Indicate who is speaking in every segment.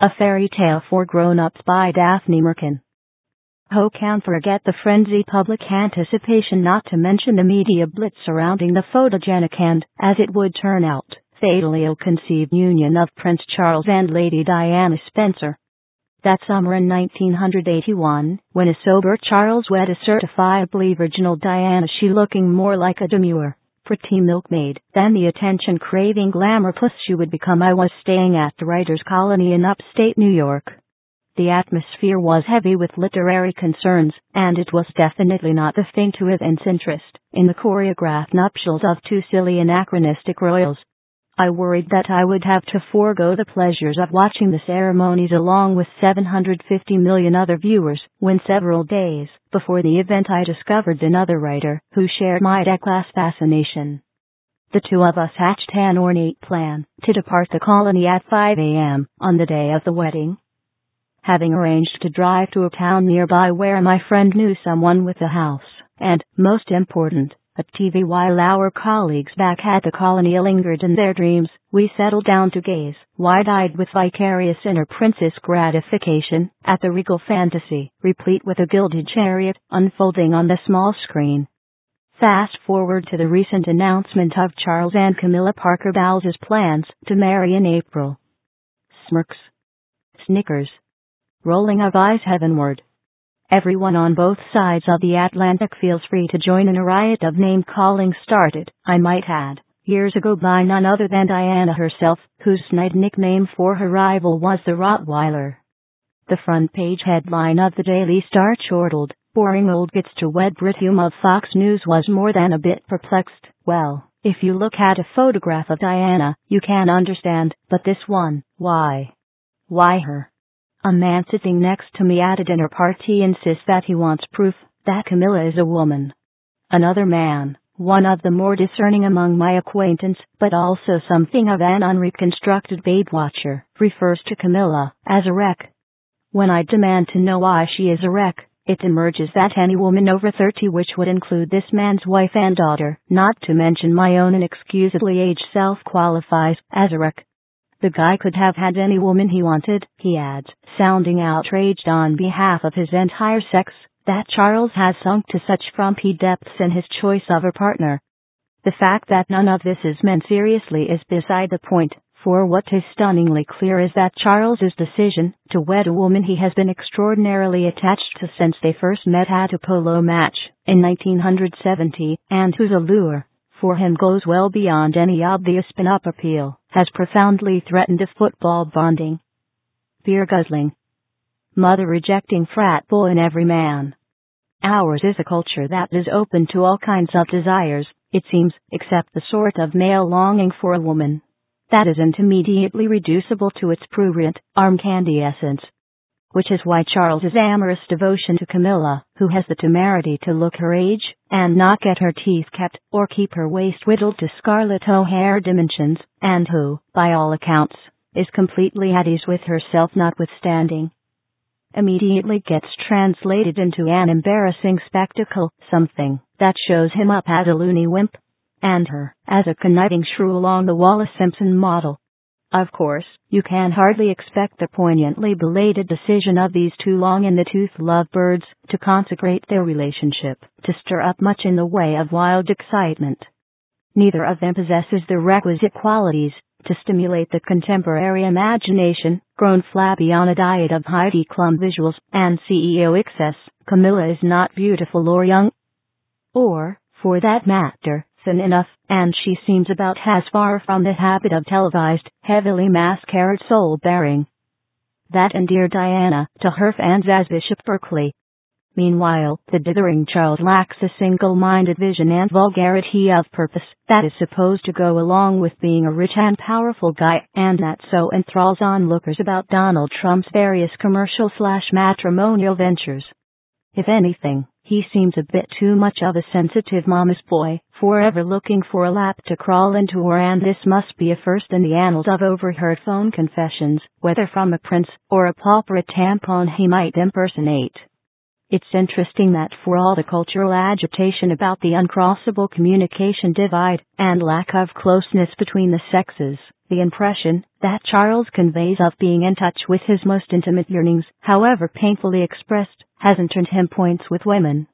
Speaker 1: A Fairy Tale for Grown-Ups by Daphne Merkin. Who can forget the frenzied public anticipation, not to mention the media blitz surrounding the photogenic and, as it would turn out, fatally ill-conceived union of Prince Charles and Lady Diana Spencer. That summer in 1981, when a sober Charles wed a certifiably virginal Diana, she looking more like a demure, pretty milkmaid than the attention-craving glamour puss she would become, I was staying at the Writers' Colony in upstate New York. The atmosphere was heavy with literary concerns, and it was definitely not the thing to evince interest in the choreographed nuptials of two silly anachronistic royals. I worried that I would have to forego the pleasures of watching the ceremonies along with 750 million other viewers, when several days before the event I discovered another writer who shared my high-class fascination. The two of us hatched an ornate plan to depart the colony at 5 a.m. on the day of the wedding. Having arranged to drive to a town nearby where my friend knew someone with a house, and, most important, a TV, while our colleagues back at the colony lingered in their dreams, we settled down to gaze, wide-eyed with vicarious inner princess gratification, at the regal fantasy, replete with a gilded chariot, unfolding on the small screen. Fast forward to the recent announcement of Charles and Camilla Parker Bowles' plans to marry in April. Smirks. Snickers. Rolling of eyes heavenward. Everyone on both sides of the Atlantic feels free to join in a riot of name-calling started, I might add, years ago by none other than Diana herself, whose snide nickname for her rival was the Rottweiler. The front page headline of the Daily Star chortled, "Boring old gets to wed Brithume" of Fox News was more than a bit perplexed. Well, if you look at a photograph of Diana, you can understand, but this one, why? Why her? A man sitting next to me at a dinner party insists that he wants proof that Camilla is a woman. Another man, one of the more discerning among my acquaintance, but also something of an unreconstructed babe watcher, refers to Camilla as a wreck. When I demand to know why she is a wreck, it emerges that any woman over 30, which would include this man's wife and daughter, not to mention my own inexcusably aged self, qualifies as a wreck. The guy could have had any woman he wanted, he adds, sounding outraged on behalf of his entire sex, that Charles has sunk to such frumpy depths in his choice of a partner. The fact that none of this is meant seriously is beside the point, for what is stunningly clear is that Charles's decision to wed a woman he has been extraordinarily attached to since they first met at a polo match in 1970, and whose allure for him goes well beyond any obvious pin-up appeal, has profoundly threatened a football bonding. Beer-guzzling, mother-rejecting frat boy in every man. Ours is a culture that is open to all kinds of desires, it seems, except the sort of male longing for a woman that isn't immediately reducible to its prurient, arm-candy essence. Which is why Charles's amorous devotion to Camilla, who has the temerity to look her age, and not get her teeth kept, or keep her waist whittled to Scarlett O'Hara dimensions, and who, by all accounts, is completely at ease with herself notwithstanding, immediately gets translated into an embarrassing spectacle, something that shows him up as a loony wimp, and her as a conniving shrew along the Wallace Simpson model. Of course, you can hardly expect the poignantly belated decision of these two long-in-the-tooth lovebirds to consecrate their relationship to stir up much in the way of wild excitement. Neither of them possesses the requisite qualities to stimulate the contemporary imagination, grown flabby on a diet of Heidi Klum visuals and CEO excess. Camilla is not beautiful or young, or, for that matter, thin enough, and she seems about as far from the habit of televised, heavily mascaraed soul-bearing that endeared Diana to her fans as Bishop Berkeley. Meanwhile, the dithering Charles lacks a single-minded vision and vulgarity of purpose that is supposed to go along with being a rich and powerful guy, and that so enthralls onlookers about Donald Trump's various commercial/matrimonial ventures. If anything, he seems a bit too much of a sensitive mama's boy, forever looking for a lap to crawl into, and this must be a first in the annals of overheard phone confessions, whether from a prince or a pauper tampon he might impersonate. It's interesting that for all the cultural agitation about the uncrossable communication divide and lack of closeness between the sexes, the impression that Charles conveys of being in touch with his most intimate yearnings, however painfully expressed, hasn't earned him points with women.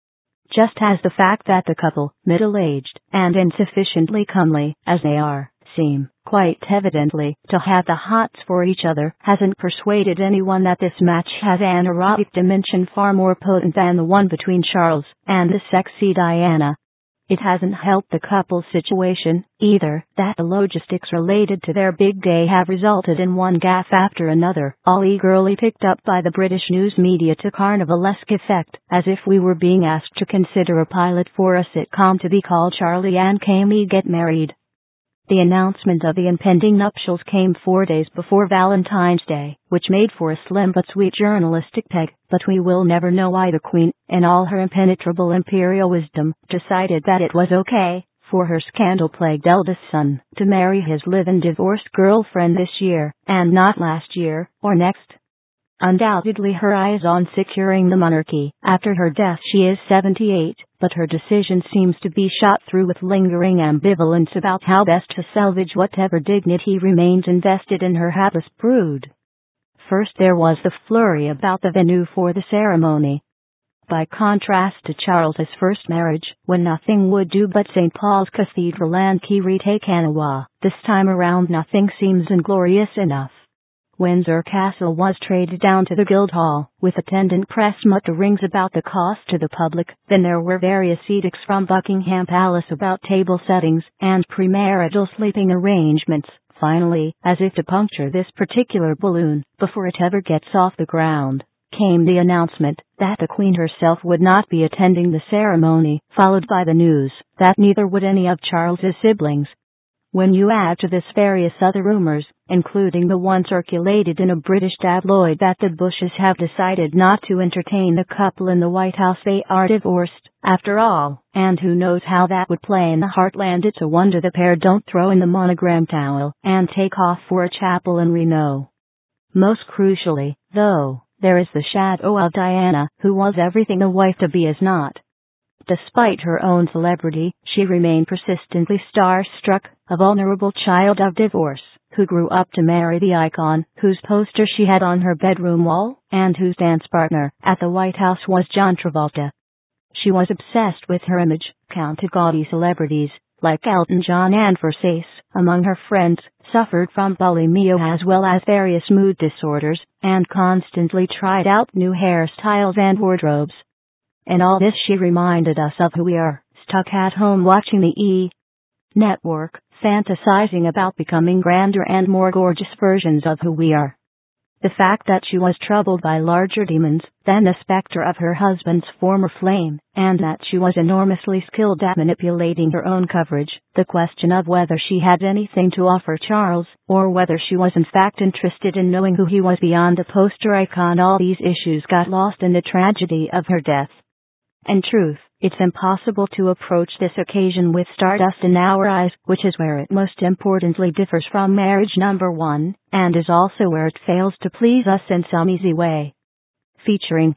Speaker 1: Just as the fact that the couple, middle-aged and insufficiently comely as they are, seem, quite evidently, to have the hots for each other, hasn't persuaded anyone that this match has an erotic dimension far more potent than the one between Charles and the sexy Diana. It hasn't helped the couple's situation, either, that the logistics related to their big day have resulted in one gaffe after another, all eagerly picked up by the British news media to carnivalesque effect, as if we were being asked to consider a pilot for a sitcom to be called Charlie and Cammy Get Married. The announcement of the impending nuptials came 4 days before Valentine's Day, which made for a slim but sweet journalistic peg, but we will never know why the Queen, in all her impenetrable imperial wisdom, decided that it was okay for her scandal-plagued eldest son to marry his live-in divorced girlfriend this year, and not last year, or next. Undoubtedly her eye is on securing the monarchy. After her death she is 78, but her decision seems to be shot through with lingering ambivalence about how best to salvage whatever dignity remains invested in her hapless brood. First there was the flurry about the venue for the ceremony. By contrast to Charles's first marriage, when nothing would do but St. Paul's Cathedral and Kirite Kanawa, this time around nothing seems inglorious enough. Windsor Castle was traded down to the Guildhall, with attendant press mutterings about the cost to the public. Then there were various edicts from Buckingham Palace about table settings and premarital sleeping arrangements. Finally, as if to puncture this particular balloon, before it ever gets off the ground, came the announcement that the Queen herself would not be attending the ceremony, followed by the news that neither would any of Charles's siblings. When you add to this various other rumors, including the one circulated in a British tabloid that the Bushes have decided not to entertain the couple in the White House, they are divorced, after all, and who knows how that would play in the heartland. It's a wonder the pair don't throw in the monogram towel and take off for a chapel in Reno. Most crucially, though, there is the shadow of Diana, who was everything a wife-to-be is not. Despite her own celebrity, she remained persistently starstruck, a vulnerable child of divorce, who grew up to marry the icon, whose poster she had on her bedroom wall, and whose dance partner at the White House was John Travolta. She was obsessed with her image, counted gaudy celebrities, like Elton John and Versace, among her friends, suffered from bulimia as well as various mood disorders, and constantly tried out new hairstyles and wardrobes. In all this she reminded us of who we are, stuck at home watching the E! Network, fantasizing about becoming grander and more gorgeous versions of who we are. The fact that she was troubled by larger demons than the specter of her husband's former flame, and that she was enormously skilled at manipulating her own coverage, the question of whether she had anything to offer Charles, or whether she was in fact interested in knowing who he was beyond a poster icon, all these issues got lost in the tragedy of her death. In truth, it's impossible to approach this occasion with stardust in our eyes, which is where it most importantly differs from marriage number one, and is also where it fails to please us in some easy way. Featuring,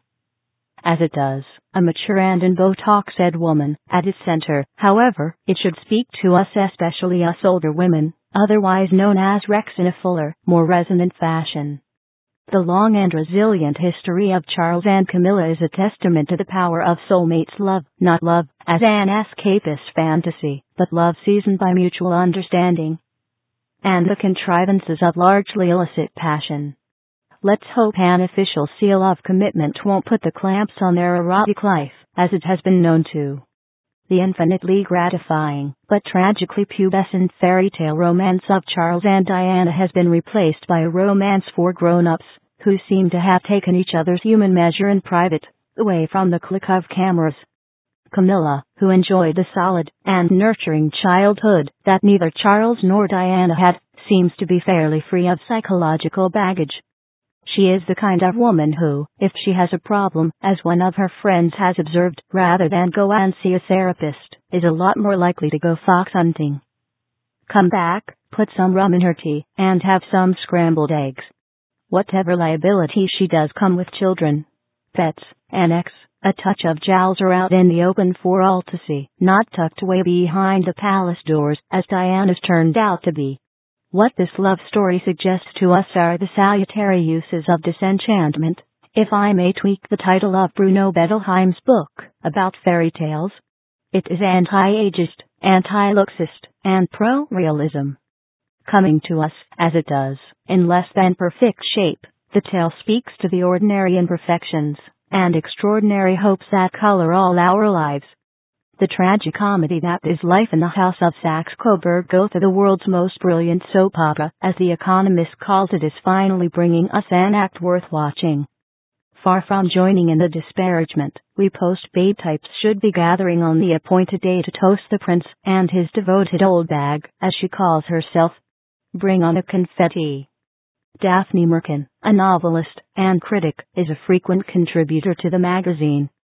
Speaker 1: as it does, a mature and in Botox-ed woman at its center. However, it should speak to us, especially us older women, otherwise known as Rex, in a fuller, more resonant fashion. The long and resilient history of Charles and Camilla is a testament to the power of soulmates love, not love as an escapist fantasy, but love seasoned by mutual understanding and the contrivances of largely illicit passion. Let's hope an official seal of commitment won't put the clamps on their erotic life, as it has been known to. The infinitely gratifying, but tragically pubescent fairy tale romance of Charles and Diana has been replaced by a romance for grown-ups, who seem to have taken each other's human measure in private, away from the click of cameras. Camilla, who enjoyed a solid and nurturing childhood that neither Charles nor Diana had, seems to be fairly free of psychological baggage. She is the kind of woman who, if she has a problem, as one of her friends has observed, rather than go and see a therapist, is a lot more likely to go fox hunting. Come back, put some rum in her tea, and have some scrambled eggs. Whatever liability she does come with children. pets, annex, a touch of jowls are out in the open for all to see, not tucked away behind the palace doors, as Diana's turned out to be. What this love story suggests to us are the salutary uses of disenchantment, if I may tweak the title of Bruno Bettelheim's book about fairy tales. It is anti-ageist, anti-Luxist, and pro-realism. Coming to us, as it does, in less than perfect shape, the tale speaks to the ordinary imperfections and extraordinary hopes that color all our lives. The tragicomedy that is life in the House of Saxe-Coburg-Gotha, the world's most brilliant soap opera, as The Economist calls it, is finally bringing us an act worth watching. Far from joining in the disparagement, we post-babe types should be gathering on the appointed day to toast the prince and his devoted old bag, as she calls herself. Bring on the confetti. Daphne Merkin, a novelist and critic, is a frequent contributor to the magazine.